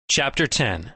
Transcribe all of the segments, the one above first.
Chapter 10.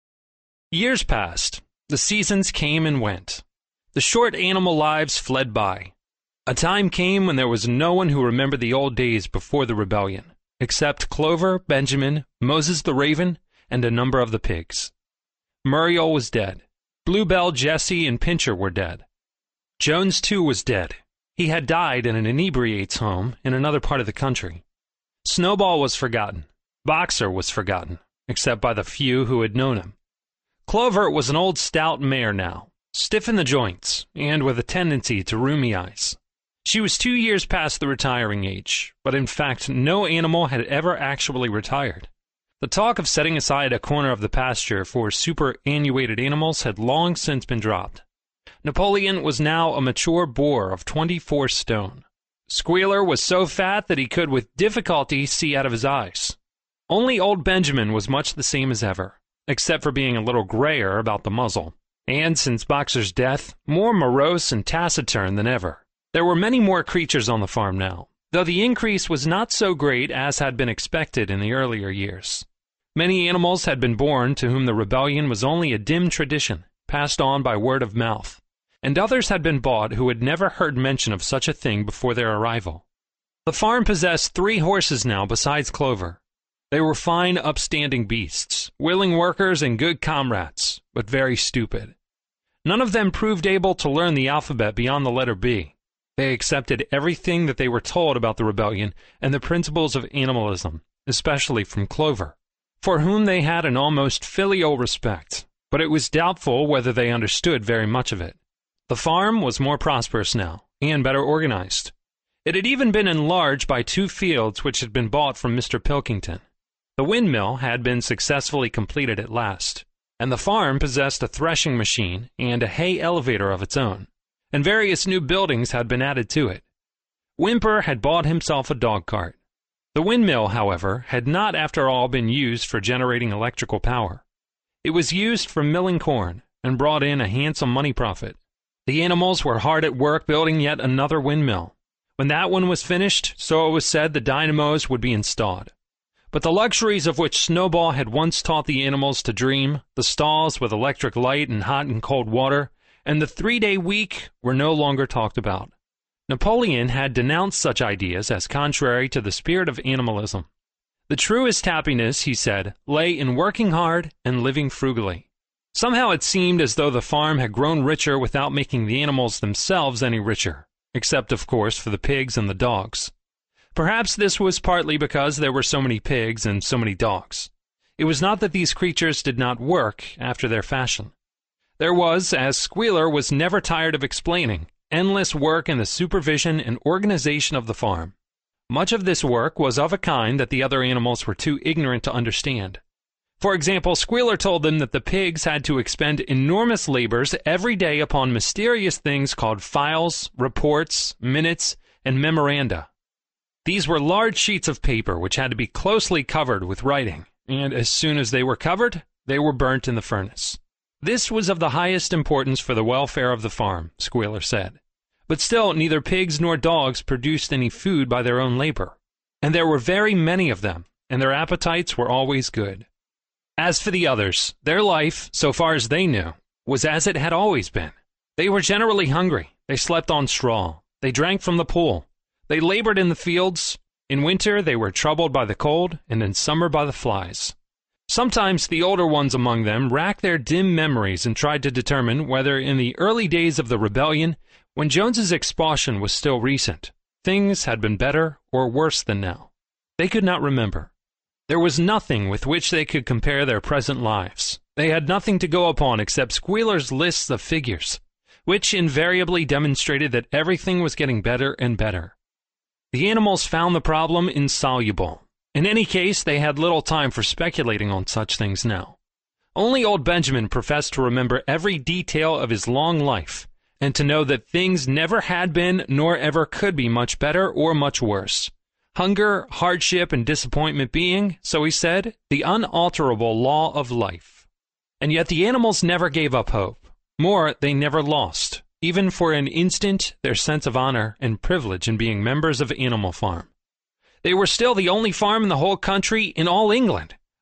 Years passed. The seasons came and went. The short animal lives fled by. A time came when there was no one who remembered the old days before the rebellion, except Clover, Benjamin, Moses the raven, and a number of the pigs. Muriel was dead. Bluebell, Jessie, and Pincher were dead. Jones, too, was dead. He had died in an inebriate's home in another part of the country. Snowball was forgotten. Boxer was forgotten, except by the few who had known him. Clover was an old stout mare now, stiff in the joints, and with a tendency to rheumy eyes. She was 2 years past the retiring age, but in fact no animal had ever actually retired. The talk of setting aside a corner of the pasture for superannuated animals had long since been dropped. Napoleon was now a mature boar of 24 stone. Squealer was so fat that he could with difficulty see out of his eyes. Only old Benjamin was much the same as ever, except for being a little grayer about the muzzle, and since Boxer's death, more morose and taciturn than ever. There were many more creatures on the farm now, though the increase was not so great as had been expected in the earlier years. Many animals had been born to whom the rebellion was only a dim tradition, passed on by word of mouth, and others had been bought who had never heard mention of such a thing before their arrival. The farm possessed 3 horses now besides Clover. They were fine, upstanding beasts, willing workers and good comrades, but very stupid. None of them proved able to learn the alphabet beyond the letter B. They accepted everything that they were told about the rebellion and the principles of animalism, especially from Clover, for whom they had an almost filial respect, but it was doubtful whether they understood very much of it. The farm was more prosperous now, and better organized. It had even been enlarged by 2 fields which had been bought from Mr. Pilkington. The windmill had been successfully completed at last, and the farm possessed a threshing machine and a hay elevator of its own, and various new buildings had been added to it. Whymper had bought himself a dog-cart. The windmill, however, had not after all been used for generating electrical power. It was used for milling corn, and brought in a handsome money profit. The animals were hard at work building yet another windmill. When that one was finished, so it was said, the dynamos would be installed. But the luxuries of which Snowball had once taught the animals to dream, the stalls with electric light and hot and cold water, and the 3-day week were no longer talked about. Napoleon had denounced such ideas as contrary to the spirit of animalism. The truest happiness, he said, lay in working hard and living frugally. Somehow it seemed as though the farm had grown richer without making the animals themselves any richer, except, of course, for the pigs and the dogs. Perhaps this was partly because there were so many pigs and so many dogs. It was not that these creatures did not work after their fashion. There was, as Squealer was never tired of explaining, endless work in the supervision and organization of the farm. Much of this work was of a kind that the other animals were too ignorant to understand. For example, Squealer told them that the pigs had to expend enormous labors every day upon mysterious things called files, reports, minutes, and memoranda. These were large sheets of paper which had to be closely covered with writing, and as soon as they were covered, they were burnt in the furnace. This was of the highest importance for the welfare of the farm, Squealer said. But still, neither pigs nor dogs produced any food by their own labor, and there were very many of them, and their appetites were always good. As for the others, their life, so far as they knew, was as it had always been. They were generally hungry, they slept on straw, they drank from the pool, they labored in the fields. In winter they were troubled by the cold, and in summer by the flies. Sometimes the older ones among them racked their dim memories and tried to determine whether in the early days of the rebellion, when Jones's expulsion was still recent, things had been better or worse than now. They could not remember. There was nothing with which they could compare their present lives. They had nothing to go upon except Squealer's lists of figures, which invariably demonstrated that everything was getting better and better. The animals found the problem insoluble. In any case, they had little time for speculating on such things now. Only old Benjamin professed to remember every detail of his long life, and to know that things never had been nor ever could be much better or much worse. Hunger, hardship, and disappointment being, so he said, the unalterable law of life. And yet the animals never gave up hope. More, they never lost, even for an instant, their sense of honor and privilege in being members of Animal Farm. They were still the only farm in the whole country, in all England,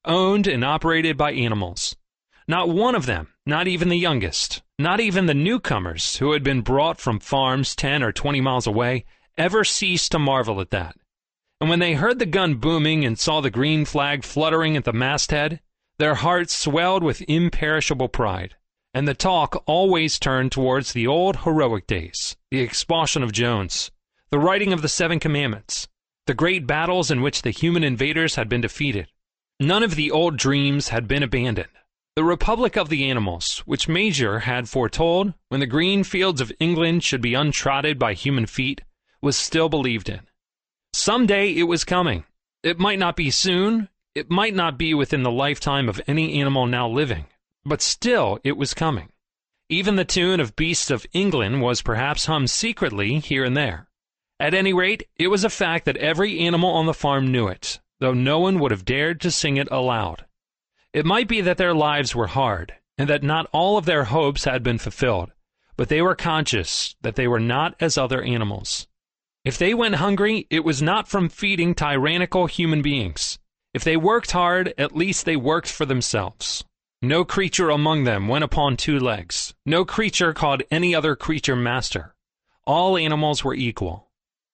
owned and operated by animals. Not one of them, not even the youngest, not even the newcomers who had been brought from farms 10 or 20 miles away, ever ceased to marvel at that. And when they heard the gun booming and saw the green flag fluttering at the masthead, their hearts swelled with imperishable pride, and the talk always turned towards the old heroic days, the expulsion of Jones, the writing of the 7 Commandments, the great battles in which the human invaders had been defeated. None of the old dreams had been abandoned. The Republic of the Animals, which Major had foretold when the green fields of England should be untrodden by human feet, was still believed in. Some day it was coming. It might not be soon, it might not be within the lifetime of any animal now living, but still it was coming. Even the tune of Beasts of England was perhaps hummed secretly here and there. At any rate, it was a fact that every animal on the farm knew it, though no one would have dared to sing it aloud. It might be that their lives were hard, and that not all of their hopes had been fulfilled, but they were conscious that they were not as other animals. If they went hungry, it was not from feeding tyrannical human beings. If they worked hard, at least they worked for themselves. No creature among them went upon 2 legs. No creature called any other creature master. All animals were equal.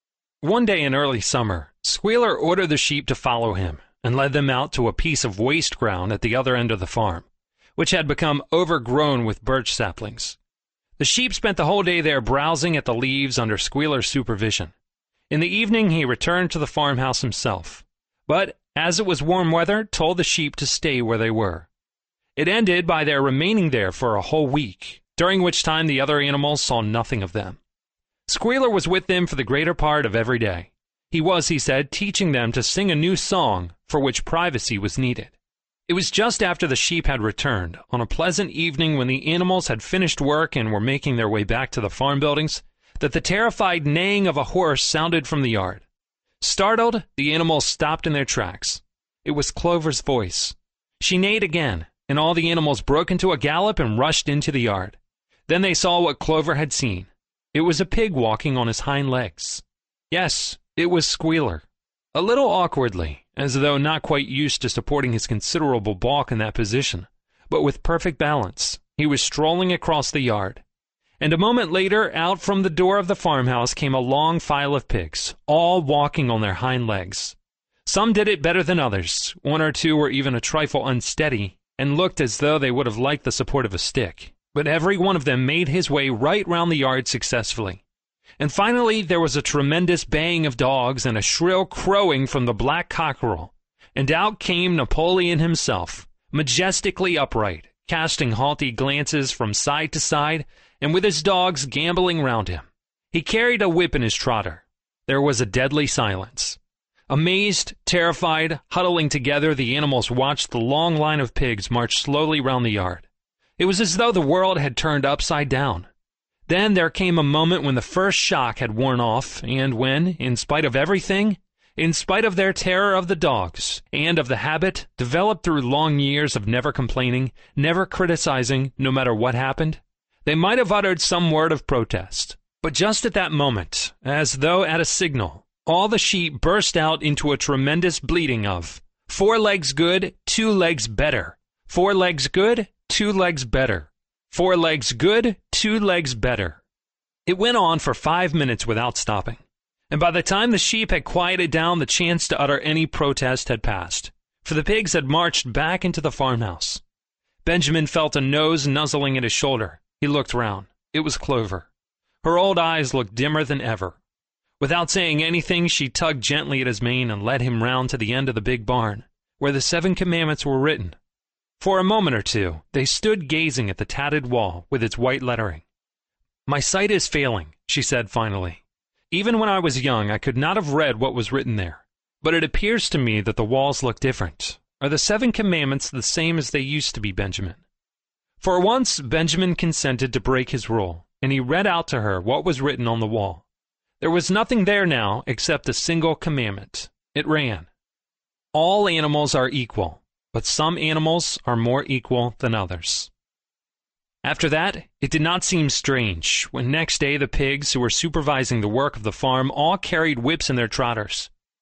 One day in early summer, Squealer ordered the sheep to follow him, and led them out to a piece of waste ground at the other end of the farm, which had become overgrown with birch saplings. The sheep spent the whole day there browsing at the leaves under Squealer's supervision. In the evening he returned to the farmhouse himself, but, as it was warm weather, told the sheep to stay where they were. It ended by their remaining there for a whole week, during which time the other animals saw nothing of them. Squealer was with them for the greater part of every day. He was, he said, teaching them to sing a new song for which privacy was needed. It was just after the sheep had returned, on a pleasant evening when the animals had finished work and were making their way back to the farm buildings, that the terrified neighing of a horse sounded from the yard. Startled, the animals stopped in their tracks. It was Clover's voice. She neighed again, and all the animals broke into a gallop and rushed into the yard. Then they saw what Clover had seen. It was a pig walking on his hind legs. Yes, it was Squealer. A little awkwardly, as though not quite used to supporting his considerable bulk in that position, but with perfect balance, he was strolling across the yard. And a moment later, out from the door of the farmhouse came a long file of pigs, all walking on their hind legs. Some did it better than others. 1 or 2 were even a trifle unsteady, and looked as though they would have liked the support of a stick. But every one of them made his way right round the yard successfully. And finally there was a tremendous baying of dogs and a shrill crowing from the black cockerel, and out came Napoleon himself, majestically upright, casting haughty glances from side to side, and with his dogs gambolling round him. He carried a whip in his trotter. There was a deadly silence. Amazed, terrified, huddling together, the animals watched the long line of pigs march slowly round the yard. It was as though the world had turned upside down. Then there came a moment when the first shock had worn off, and when, in spite of everything, in spite of their terror of the dogs, and of the habit, developed through long years of never complaining, never criticizing, no matter what happened, they might have uttered some word of protest. But just at that moment, as though at a signal, all the sheep burst out into a tremendous bleating of 4 legs good, 2 legs better, 4 legs good, 2 legs better, 4 legs good, 2 legs better. It went on for 5 minutes without stopping, and by the time the sheep had quieted down, the chance to utter any protest had passed, for the pigs had marched back into the farmhouse. Benjamin felt a nose nuzzling at his shoulder. He looked round. It was Clover. Her old eyes looked dimmer than ever. Without saying anything, she tugged gently at his mane and led him round to the end of the big barn, where the 7 Commandments were written. For a moment or two, they stood gazing at the tattered wall with its white lettering. "My sight is failing," she said finally. "Even when I was young, I could not have read what was written there. But it appears to me that the walls look different. Are the 7 Commandments the same as they used to be, Benjamin?" For once, Benjamin consented to break his rule, and he read out to her what was written on the wall. There was nothing there now except a single commandment. It ran, "All animals are equal, but some animals are more equal than others." After that, it did not seem strange when next day the pigs who were supervising the work of the farm all carried whips in their trotters.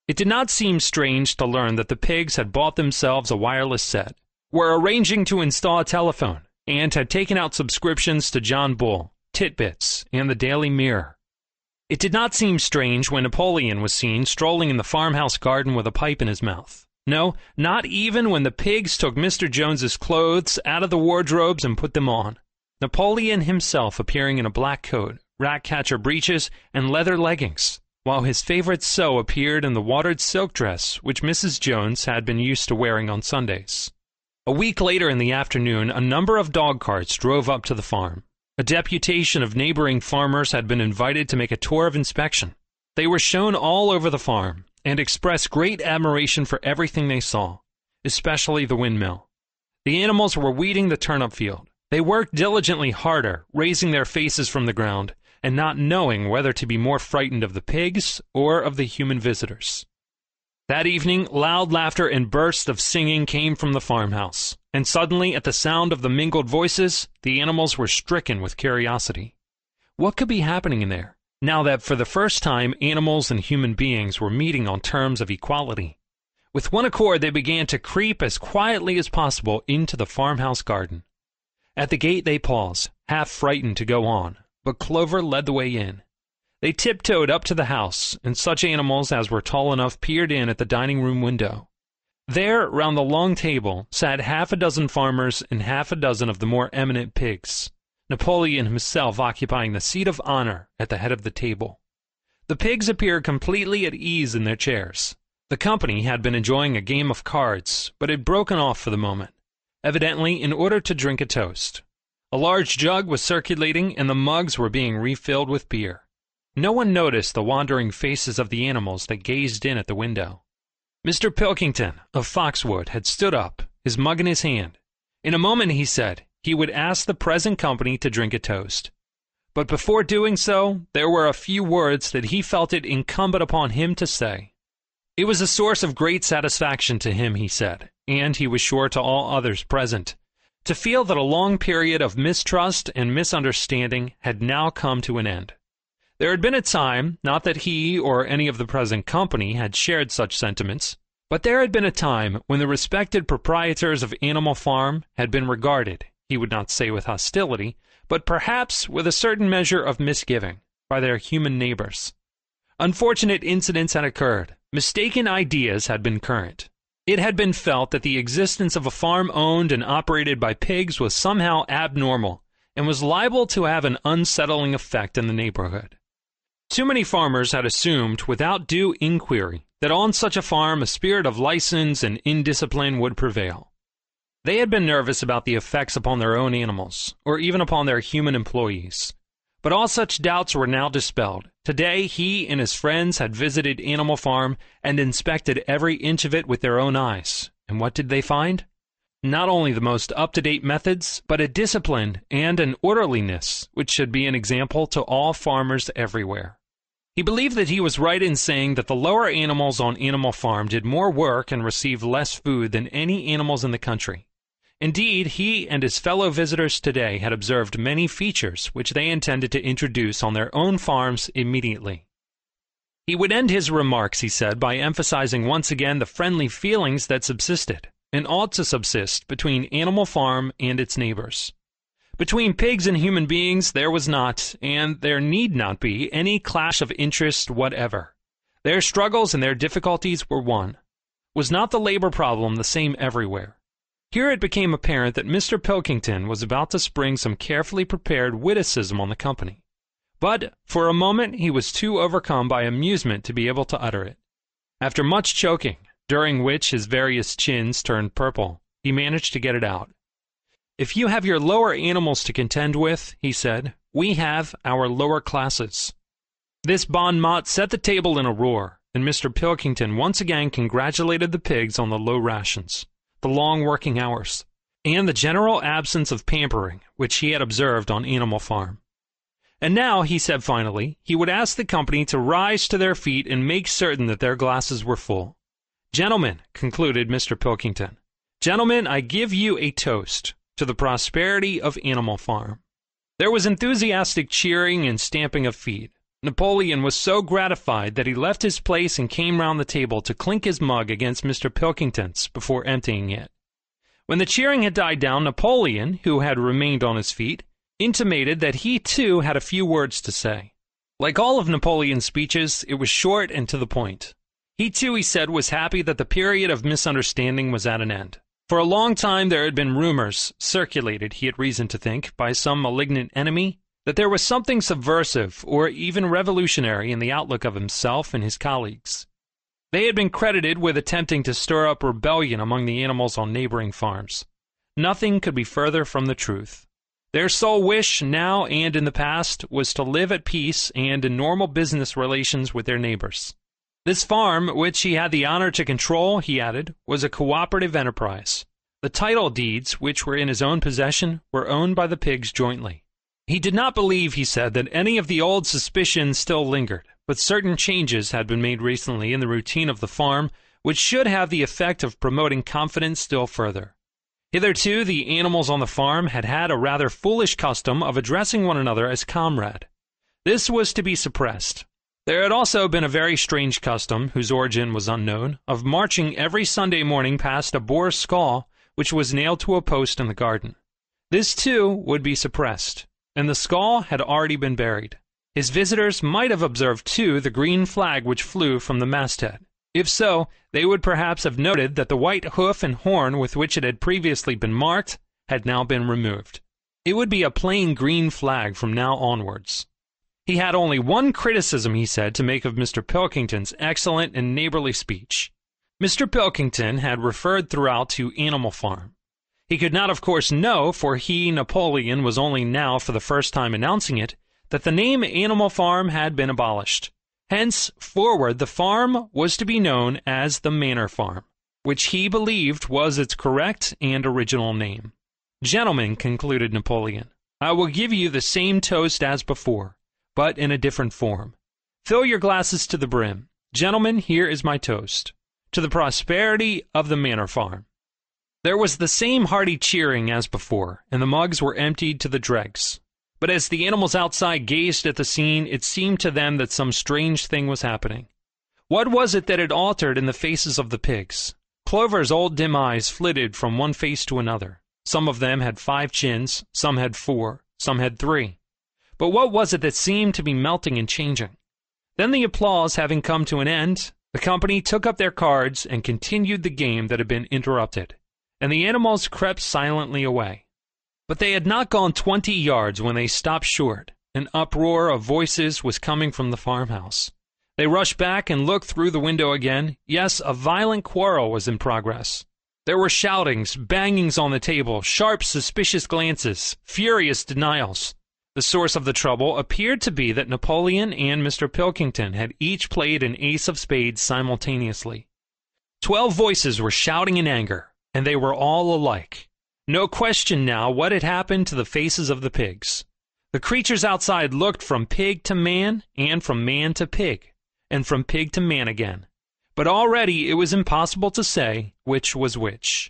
It did not seem strange to learn that the pigs had bought themselves a wireless set, were arranging to install a telephone, and had taken out subscriptions to John Bull, Titbits, and the Daily Mirror. It did not seem strange when Napoleon was seen strolling in the farmhouse garden with a pipe in his mouth. No, not even when the pigs took Mr. Jones's clothes out of the wardrobes and put them on. Napoleon himself appearing in a black coat, rat-catcher breeches, and leather leggings, while his favorite sew appeared in the watered silk dress which Mrs. Jones had been used to wearing on Sundays. A week later in the afternoon, a number of dog carts drove up to the farm. A deputation of neighboring farmers had been invited to make a tour of inspection. They were shown all over the farm, and expressed great admiration for everything they saw, especially the windmill. The animals were weeding the turnip field. They worked diligently harder, raising their faces from the ground, and not knowing whether to be more frightened of the pigs or of the human visitors. That evening, loud laughter and bursts of singing came from the farmhouse, and suddenly, at the sound of the mingled voices, the animals were stricken with curiosity. What could be happening in there, now that for the first time animals and human beings were meeting on terms of equality? With one accord, they began to creep as quietly as possible into the farmhouse garden. At the gate they paused, half frightened to go on, but Clover led the way in. They tiptoed up to the house, and such animals as were tall enough peered in at the dining-room window. There, round the long table, sat half a dozen farmers and half a dozen of the more eminent pigs, Napoleon himself occupying the seat of honor at the head of the table. The pigs appeared completely at ease in their chairs. The company had been enjoying a game of cards, but had broken off for the moment, evidently in order to drink a toast. A large jug was circulating, and the mugs were being refilled with beer. No one noticed the wandering faces of the animals that gazed in at the window. Mr. Pilkington, of Foxwood, had stood up, his mug in his hand. In a moment, he said, he would ask the present company to drink a toast. But before doing so, there were a few words that he felt it incumbent upon him to say. It was a source of great satisfaction to him, he said, and he was sure to all others present, to feel that a long period of mistrust and misunderstanding had now come to an end. There had been a time, not that he or any of the present company had shared such sentiments, but there had been a time when the respected proprietors of Animal Farm had been regarded, he would not say with hostility, but perhaps with a certain measure of misgiving, by their human neighbors. Unfortunate incidents had occurred. Mistaken ideas had been current. It had been felt that the existence of a farm owned and operated by pigs was somehow abnormal, and was liable to have an unsettling effect in the neighborhood. Too many farmers had assumed, without due inquiry, that on such a farm a spirit of license and indiscipline would prevail. They had been nervous about the effects upon their own animals, or even upon their human employees. But all such doubts were now dispelled. Today he and his friends had visited Animal Farm and inspected every inch of it with their own eyes. And what did they find? Not only the most up-to-date methods, but a discipline and an orderliness which should be an example to all farmers everywhere. He believed that he was right in saying that the lower animals on Animal Farm did more work and received less food than any animals in the country. Indeed, he and his fellow visitors today had observed many features which they intended to introduce on their own farms immediately. He would end his remarks, he said, by emphasizing once again the friendly feelings that subsisted, and ought to subsist, between Animal Farm and its neighbors. Between pigs and human beings there was not, and there need not be, any clash of interest whatever. Their struggles and their difficulties were one. Was not the labor problem the same everywhere? Here it became apparent that Mr. Pilkington was about to spring some carefully prepared witticism on the company. But for a moment he was too overcome by amusement to be able to utter it. After much choking, during which his various chins turned purple, he managed to get it out. "If you have your lower animals to contend with," he said, "we have our lower classes." This bon mot set the table in a roar, and Mr. Pilkington once again congratulated the pigs on the low rations, the long working hours, and the general absence of pampering which he had observed on Animal Farm. And now, he said finally, he would ask the company to rise to their feet and make certain that their glasses were full. "Gentlemen," concluded Mr. Pilkington, "gentlemen, I give you a toast to the prosperity of Animal Farm." There was enthusiastic cheering and stamping of feet. Napoleon was so gratified that he left his place and came round the table to clink his mug against Mr. Pilkington's before emptying it. When the cheering had died down, Napoleon, who had remained on his feet, intimated that he too had a few words to say. Like all of Napoleon's speeches, it was short and to the point. He too, he said, was happy that the period of misunderstanding was at an end. For a long time there had been rumors, circulated, he had reason to think, by some malignant enemy, that there was something subversive or even revolutionary in the outlook of himself and his colleagues. They had been credited with attempting to stir up rebellion among the animals on neighboring farms. Nothing could be further from the truth. Their sole wish, now and in the past, was to live at peace and in normal business relations with their neighbors. This farm, which he had the honor to control, he added, was a cooperative enterprise. The title deeds, which were in his own possession, were owned by the pigs jointly. He did not believe, he said, that any of the old suspicions still lingered, but certain changes had been made recently in the routine of the farm, which should have the effect of promoting confidence still further. Hitherto, the animals on the farm had had a rather foolish custom of addressing one another as comrade. This was to be suppressed. There had also been a very strange custom, whose origin was unknown, of marching every Sunday morning past a boar's skull, which was nailed to a post in the garden. This, too, would be suppressed, and the skull had already been buried. His visitors might have observed, too, the green flag which flew from the masthead. If so, they would perhaps have noted that the white hoof and horn with which it had previously been marked had now been removed. It would be a plain green flag from now onwards. He had only one criticism, he said, to make of Mr. Pilkington's excellent and neighborly speech. Mr. Pilkington had referred throughout to Animal Farm. He could not, of course, know, for he, Napoleon, was only now for the first time announcing it, that the name Animal Farm had been abolished. Henceforward the farm was to be known as the Manor Farm, which he believed was its correct and original name. Gentlemen, concluded Napoleon, I will give you the same toast as before, but in a different form. Fill your glasses to the brim. Gentlemen, here is my toast. To the prosperity of the Manor Farm. There was the same hearty cheering as before, and the mugs were emptied to the dregs. But as the animals outside gazed at the scene, it seemed to them that some strange thing was happening. What was it that had altered in the faces of the pigs? Clover's old dim eyes flitted from one face to another. Some of them had 5 chins, some had 4, some had 3. But what was it that seemed to be melting and changing? Then, the applause having come to an end, the company took up their cards and continued the game that had been interrupted, and the animals crept silently away. But they had not gone 20 yards when they stopped short. An uproar of voices was coming from the farmhouse. They rushed back and looked through the window again. Yes, a violent quarrel was in progress. There were shoutings, bangings on the table, sharp, suspicious glances, furious denials. The source of the trouble appeared to be that Napoleon and Mr. Pilkington had each played an ace of spades simultaneously. 12 voices were shouting in anger, and they were all alike. No question now what had happened to the faces of the pigs. The creatures outside looked from pig to man, and from man to pig, and from pig to man again. But already it was impossible to say which was which.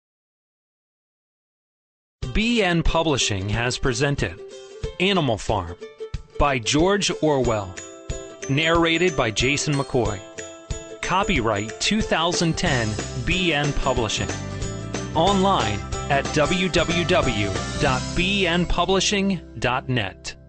BN Publishing has presented Animal Farm by George Orwell. Narrated by Jason McCoy. Copyright 2010 BN Publishing. Online at www.bnpublishing.net.